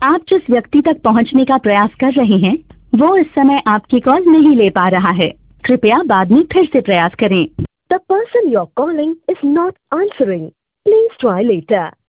आप जिस व्यक्ति तक पहुंचने का प्रयास कर रहे हैं वो इस समय आपकी कॉल नहीं ले पा रहा है। कृपया बाद में फिर से प्रयास करें। The person you're calling is not answering. Please try later.